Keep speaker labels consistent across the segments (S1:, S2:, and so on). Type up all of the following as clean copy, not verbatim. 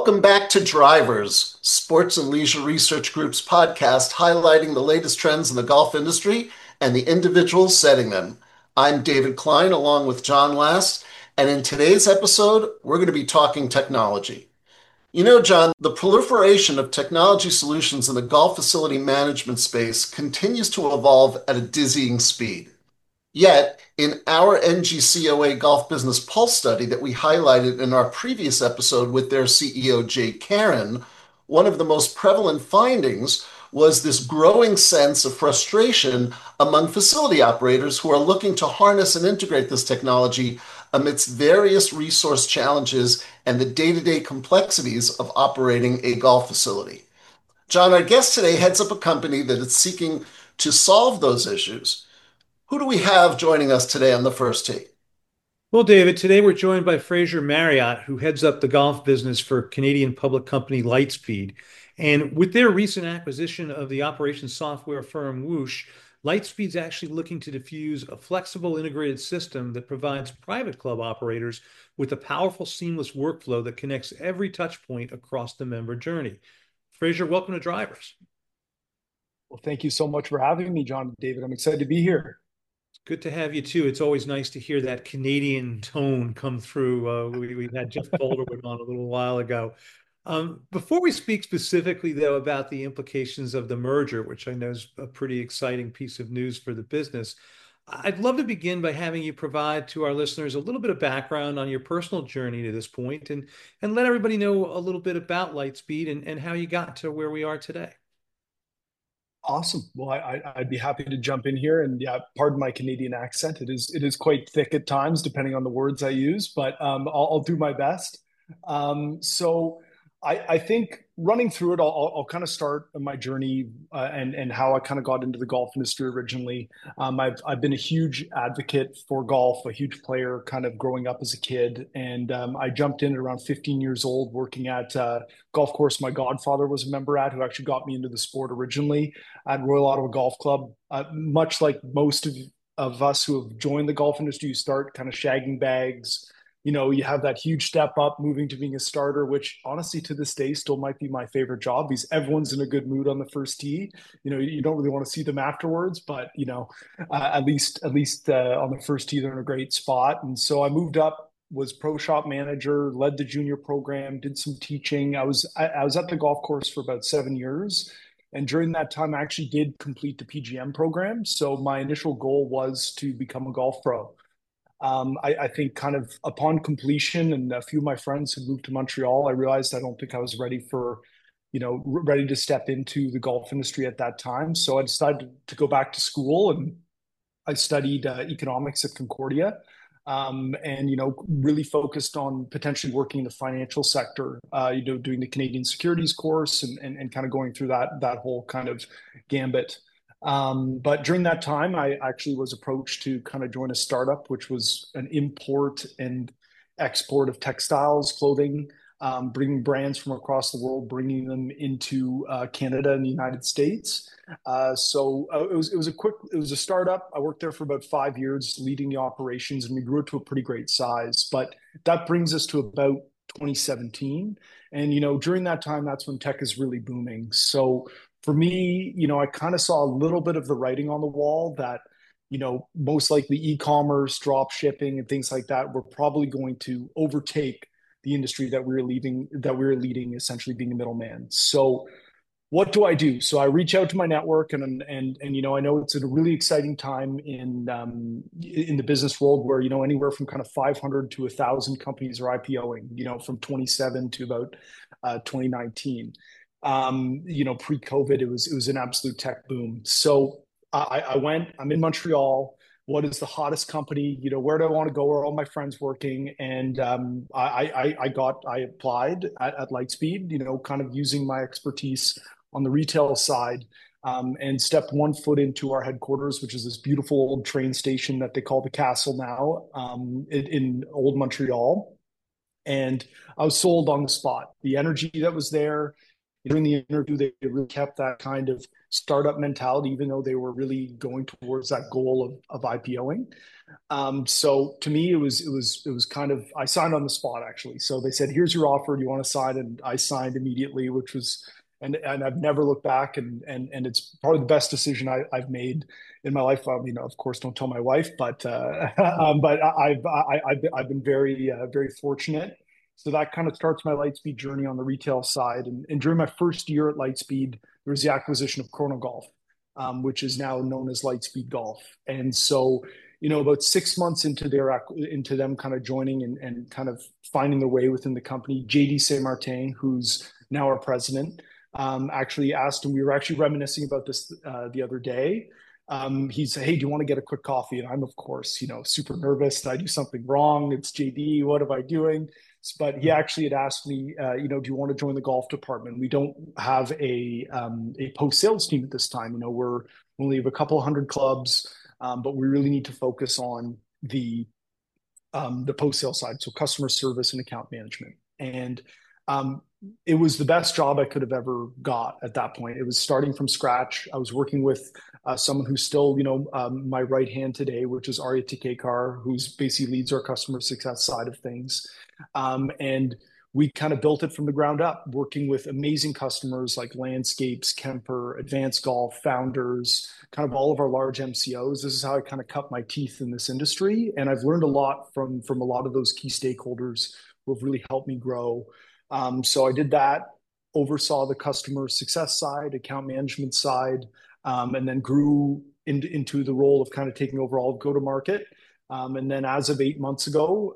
S1: Welcome back to Drivers, Sports and Leisure Research Group's podcast highlighting the latest trends in the golf industry and the individuals setting them. I'm David Klein along with John Last, and in today's episode, we're going to be talking technology. You know, John, the proliferation of technology solutions in the golf facility management space continues to evolve at a dizzying speed. Yet, in our NGCOA Golf Business Pulse study that we highlighted in our previous episode with their CEO, Jay Karen, one of the most prevalent findings was this growing sense of frustration among facility operators who are looking to harness and integrate this technology amidst various resource challenges and the day-to-day complexities of operating a golf facility. John, our guest today heads up a company that is seeking to solve those issues. Who do we have joining us today on the first tee?
S2: Well, David, today we're joined by Fraser Marriott, who heads up the golf business for Canadian public company Lightspeed. And with their recent acquisition of the operations software firm Whoosh, Lightspeed's actually looking to diffuse a flexible integrated system that provides private club operators with a powerful, seamless workflow that connects every touch point across the member journey. Fraser, welcome to Drivers.
S3: Well, thank you so much for having me, John and David. I'm excited to be here.
S2: Good to have you too. It's always nice to hear that Canadian tone come through. We had Jeff Calderwood on a little while ago. Before we speak specifically, though, about the implications of the merger, which I know is a pretty exciting piece of news for the business, I'd love to begin by having you provide to our listeners a little bit of background on your personal journey to this point and let everybody know a little bit about Lightspeed and how you got to where we are today.
S3: Awesome. Well, I'd be happy to jump in here, and yeah, pardon my Canadian accent. It is quite thick at times, depending on the words I use, but I'll do my best. So I think running through it, I'll kind of start my journey and how I kind of got into the golf industry originally. I've been a huge advocate for golf, a huge player, kind of growing up as a kid, and I jumped in at around 15 years old, working at golf course my godfather was a member at, who actually got me into the sport originally at Royal Ottawa Golf Club. Much like most of us who have joined the golf industry, you start kind of shagging bags. You have that huge step up moving to being a starter, which honestly to this day still might be my favorite job because everyone's in a good mood on the first tee. You don't really want to see them afterwards, but at least on the first tee they're in a great spot. And so I moved up, was pro shop manager, led the junior program, did some teaching. I was at the golf course for about 7 years. And during that time, I actually did complete the PGM program. So my initial goal was to become a golf pro. I think kind of upon completion, and a few of my friends had moved to Montreal, I realized I don't think I was ready to step into the golf industry at that time. So I decided to go back to school, and I studied economics at Concordia, and really focused on potentially working in the financial sector. Doing the Canadian Securities course and kind of going through that whole kind of gambit. But during that time, I actually was approached to kind of join a startup, which was an import and export of textiles, clothing, bringing brands from across the world, bringing them into Canada and the United States. It was a startup. I worked there for about 5 years, leading the operations, and we grew it to a pretty great size. But that brings us to about 2017, and during that time, that's when tech is really booming. So for me, I kind of saw a little bit of the writing on the wall that, most likely e-commerce, drop shipping, and things like that were probably going to overtake the industry that we were leading, essentially being a middleman. So what do I do? So I reach out to my network, and I know it's a really exciting time in the business world where anywhere from kind of 500 to 1,000 companies are IPOing. From 27 to about 2019. Pre-COVID, it was an absolute tech boom. So I'm in Montreal. What is the hottest company? Where do I want to go? Where are all my friends working? And I applied at Lightspeed, kind of using my expertise on the retail side, and stepped one foot into our headquarters, which is this beautiful old train station that they call the Castle now, in old Montreal. And I was sold on the spot. The energy that was there, During the interview, they really kept that kind of startup mentality, even though they were really going towards that goal of IPOing. So to me, it was kind of, I signed on the spot actually. So they said, "Here's your offer. Do you want to sign?" And I signed immediately, which was, and I've never looked back, and it's probably the best decision I've made in my life. Of course, don't tell my wife, but I've been very fortunate. So that kind of starts my Lightspeed journey on the retail side. And during my first year at Lightspeed, there was the acquisition of Chronogolf, which is now known as Lightspeed Golf. And so, about 6 months into them kind of joining and kind of finding their way within the company, JD Saint Martin, who's now our president, actually asked, and we were actually reminiscing about this the other day. He said, "Hey, do you want to get a quick coffee?" And I'm, of course, super nervous. Did I do something wrong? It's JD. What am I doing? But he actually had asked me, "Do you want to join the golf department? We don't have a post sales team at this time. We only have a couple hundred clubs, but we really need to focus on the post sale side, so customer service and account management." And it was the best job I could have ever got at that point. It was starting from scratch. I was working with someone who's still, my right hand today, which is Arya Tikekar, who's basically leads our customer success side of things. And we kind of built it from the ground up, working with amazing customers like Landscapes, Kemper, Advanced Golf, Founders, kind of all of our large MCOs. This is how I kind of cut my teeth in this industry. And I've learned a lot from a lot of those key stakeholders who have really helped me grow. So I did that, oversaw the customer success side, account management side, and then grew into the role of kind of taking over all of go-to-market. And then as of 8 months ago,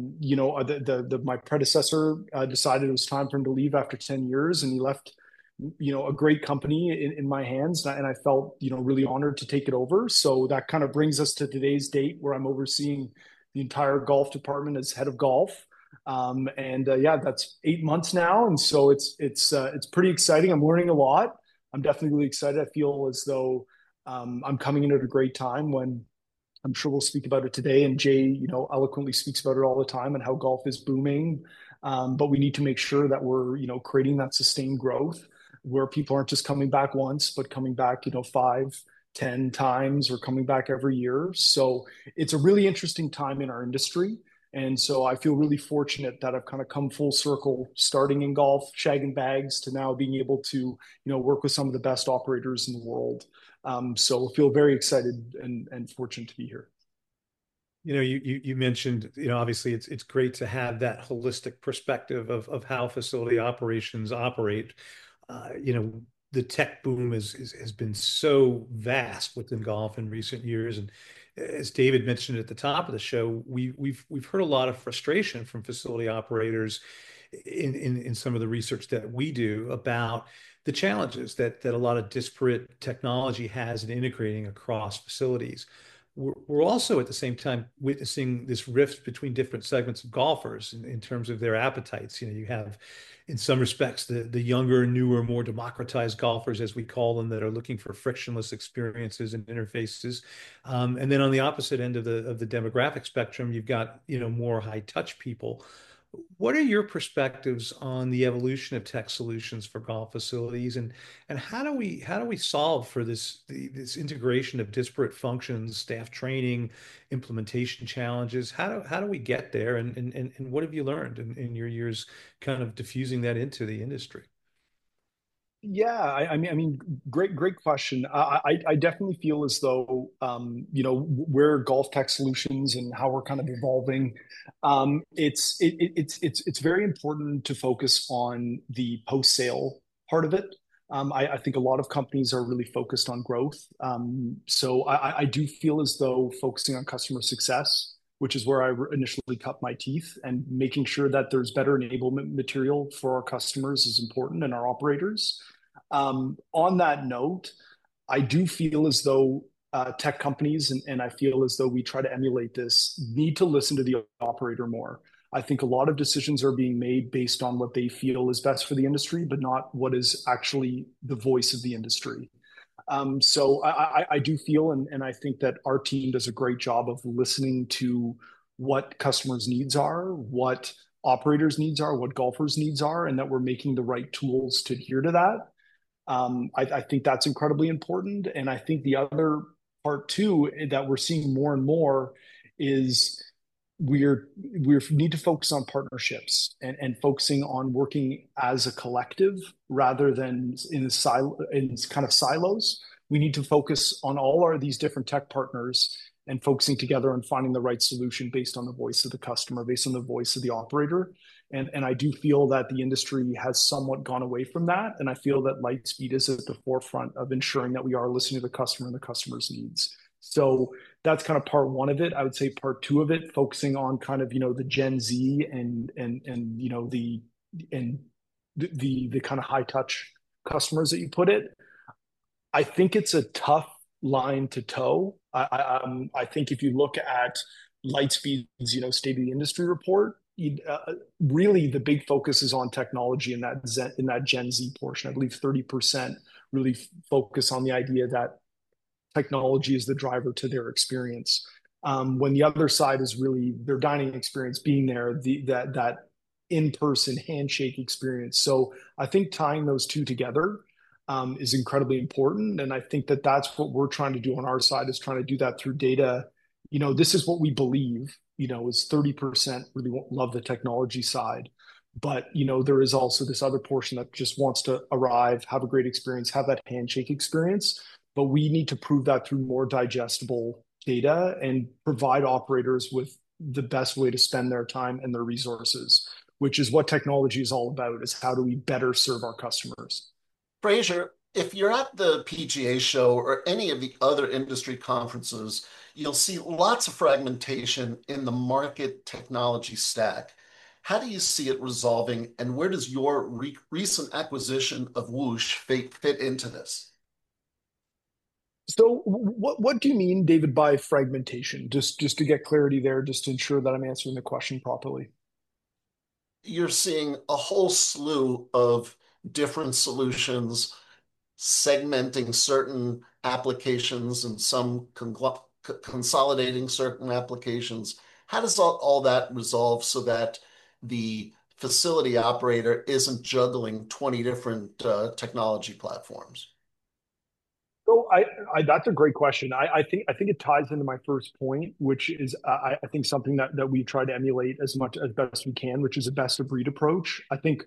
S3: my predecessor decided it was time for him to leave after 10 years, and he left, a great company in my hands. And I felt, really honored to take it over. So that kind of brings us to today's date where I'm overseeing the entire golf department as head of golf. That's 8 months now. And so it's pretty exciting. I'm learning a lot. I'm definitely really excited. I feel as though I'm coming in at a great time when I'm sure we'll speak about it today. And Jay, eloquently speaks about it all the time and how golf is booming. But we need to make sure that we're, creating that sustained growth where people aren't just coming back once, but coming back, 5, 10 times or coming back every year. So it's a really interesting time in our industry. And so I feel really fortunate that I've kind of come full circle, starting in golf, shagging bags, to now being able to, work with some of the best operators in the world. So I feel very excited and fortunate to be here.
S2: You mentioned, obviously it's great to have that holistic perspective of how facility operations operate. The tech boom has been so vast within golf in recent years, and as David mentioned at the top of the show, we've heard a lot of frustration from facility operators in some of the research that we do about the challenges that a lot of disparate technology has in integrating across facilities. We're also at the same time witnessing this rift between different segments of golfers in terms of their appetites. You have, in some respects, the younger, newer, more democratized golfers, as we call them, that are looking for frictionless experiences and interfaces. And then on the opposite end of the demographic spectrum, you've got, more high touch people. What are your perspectives on the evolution of tech solutions for golf facilities, and how do we solve for this integration of disparate functions, staff training, implementation challenges? How do we get there, and what have you learned in your years kind of diffusing that into the industry?
S3: Yeah, I mean, great question. I definitely feel as though, where golf tech solutions and how we're kind of evolving, it's very important to focus on the post sale part of it. I think a lot of companies are really focused on growth. So I do feel as though focusing on customer success, which is where I initially cut my teeth, and making sure that there's better enablement material for our customers is important, and our operators. On that note, I do feel as though tech companies, and I feel as though we try to emulate this, need to listen to the operator more. I think a lot of decisions are being made based on what they feel is best for the industry, but not what is actually the voice of the industry. So I do feel, and I think that our team does a great job of listening to what customers' needs are, what operators' needs are, what golfers' needs are, and that we're making the right tools to adhere to that. I think that's incredibly important. And I think the other part too that we're seeing more and more is we need to focus on partnerships and focusing on working as a collective rather than in kind of silos. We need to focus on all of these different tech partners and focusing together on finding the right solution based on the voice of the customer, based on the voice of the operator. And I do feel that the industry has somewhat gone away from that. And I feel that Lightspeed is at the forefront of ensuring that we are listening to the customer and the customer's needs. So that's kind of part one of it. I would say part two of it, focusing on kind of, the Gen Z and the kind of high touch customers that you put it. I think it's a tough line to toe. I think if you look at Lightspeed's, State of the Industry report, really the big focus is on technology in that Gen Z portion. I believe 30% really focus on the idea that technology is the driver to their experience. When the other side is really their dining experience, being there, that in-person handshake experience. So I think tying those two together is incredibly important. And I think that that's what we're trying to do on our side, is trying to do that through data. This is what we believe, is 30% really love the technology side. But, there is also this other portion that just wants to arrive, have a great experience, have that handshake experience. But we need to prove that through more digestible data and provide operators with the best way to spend their time and their resources, which is what technology is all about, is how do we better serve our customers.
S1: Fraser, if you're at the PGA show or any of the other industry conferences, you'll see lots of fragmentation in the market technology stack. How do you see it resolving, and where does your recent acquisition of Whoosh fit into this?
S3: So what do you mean, David, by fragmentation? Just to get clarity there, just to ensure that I'm answering the question properly.
S1: You're seeing a whole slew of different solutions segmenting certain applications and some consolidating certain applications. How does all that resolve so that the facility operator isn't juggling 20 different technology platforms?
S3: So that's a great question. I think it ties into my first point, which is I think something that we try to emulate as much as best we can, which is a best of breed approach. I think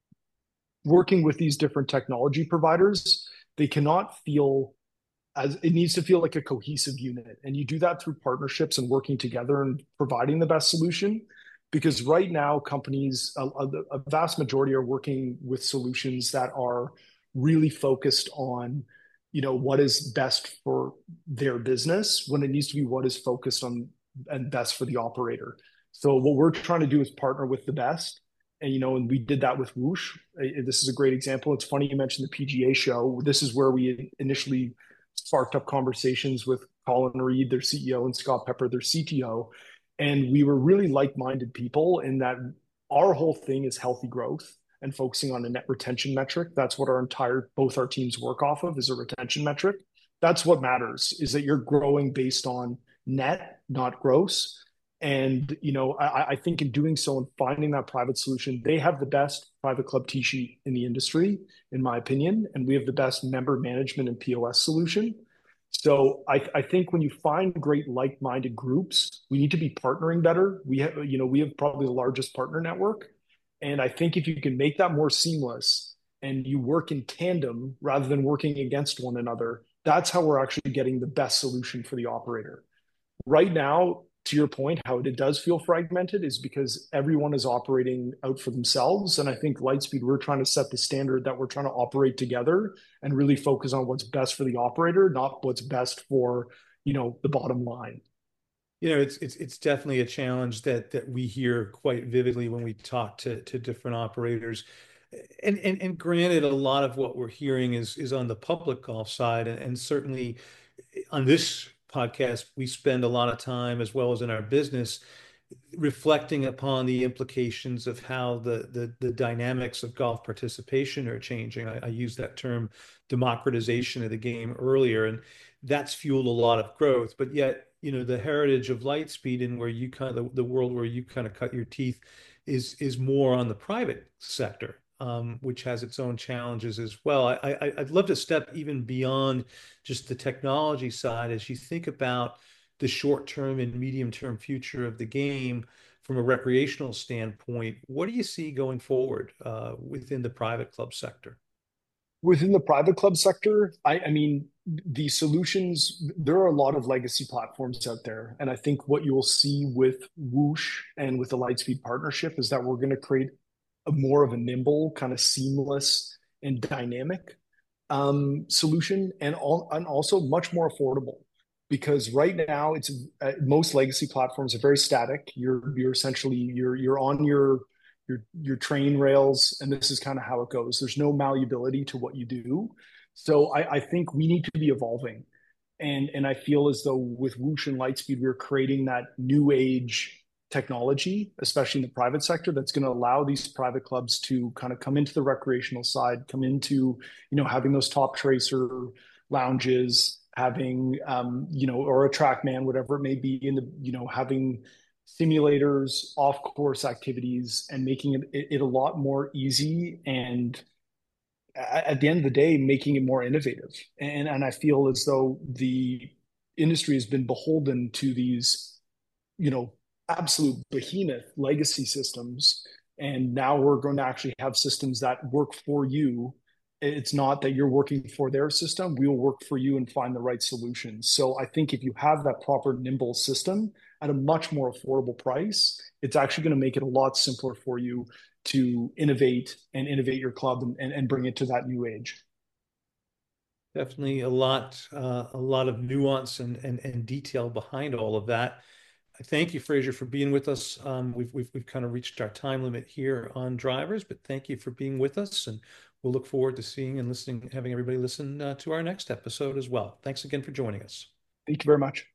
S3: working with these different technology providers, they cannot feel as it needs to feel like a cohesive unit. And you do that through partnerships and working together and providing the best solution. Because right now, companies, a vast majority are working with solutions that are really focused on, what is best for their business when it needs to be what is focused on and best for the operator. So what we're trying to do is partner with the best. And we did that with Whoosh. This is a great example. It's funny you mentioned the PGA show. This is where we initially sparked up conversations with Colin Reed, their CEO, and Scott Pepper, their CTO. And we were really like-minded people in that our whole thing is healthy growth and focusing on a net retention metric. That's what both our teams work off of, is a retention metric. That's what matters, is that you're growing based on net, not gross. And, I think in doing so and finding that private solution, they have the best private club tee sheet in the industry, in my opinion, and we have the best member management and POS solution. So I think when you find great like-minded groups, we need to be partnering better. We have probably the largest partner network. And I think if you can make that more seamless and you work in tandem rather than working against one another, that's how we're actually getting the best solution for the operator. Right now, to your point, how it does feel fragmented is because everyone is operating out for themselves. And I think Lightspeed, we're trying to set the standard that we're trying to operate together and really focus on what's best for the operator, not what's best for, the bottom line.
S2: It's definitely a challenge that we hear quite vividly when we talk to different operators. And granted, a lot of what we're hearing is on the public golf side, and certainly on this podcast, we spend a lot of time, as well as in our business, reflecting upon the implications of how the dynamics of golf participation are changing. I used that term democratization of the game earlier, and that's fueled a lot of growth. But yet, the heritage of Lightspeed and where you kind of the world where you kind of cut your teeth is more on the private sector, which has its own challenges as well. I'd love to step even beyond just the technology side as you think about the short term and medium term future of the game from a recreational standpoint. What do you see going forward within the private club sector?
S3: Within the private club sector, I mean, the solutions, there are a lot of legacy platforms out there. And I think what you will see with Whoosh and with the Lightspeed partnership is that we're going to create a more of a nimble, kind of seamless and dynamic solution, and also much more affordable. Because right now, it's most legacy platforms are very static. You're essentially you're on your train rails, and this is kind of how it goes. There's no malleability to what you do. So I think we need to be evolving. And I feel as though with Whoosh and Lightspeed, we're creating that new age technology, especially in the private sector, that's going to allow these private clubs to kind of come into the recreational side, come into, having those top tracer lounges, having, or a TrackMan, whatever it may be, having simulators, off course activities, and making it a lot more easy, and at the end of the day, making it more innovative. And I feel as though the industry has been beholden to these, absolute behemoth legacy systems. And now we're going to actually have systems that work for you. It's not that you're working for their system. We will work for you and find the right solutions. So I think if you have that proper nimble system at a much more affordable price, it's actually going to make it a lot simpler for you to innovate your club, and bring it to that new age.
S2: Definitely a lot of nuance and detail behind all of that. I thank you, Fraser, for being with us. We've kind of reached our time limit here on drivers, but thank you for being with us, and we'll look forward to seeing and listening, having everybody listen to our next episode as well. Thanks again for joining us.
S3: Thank you very much.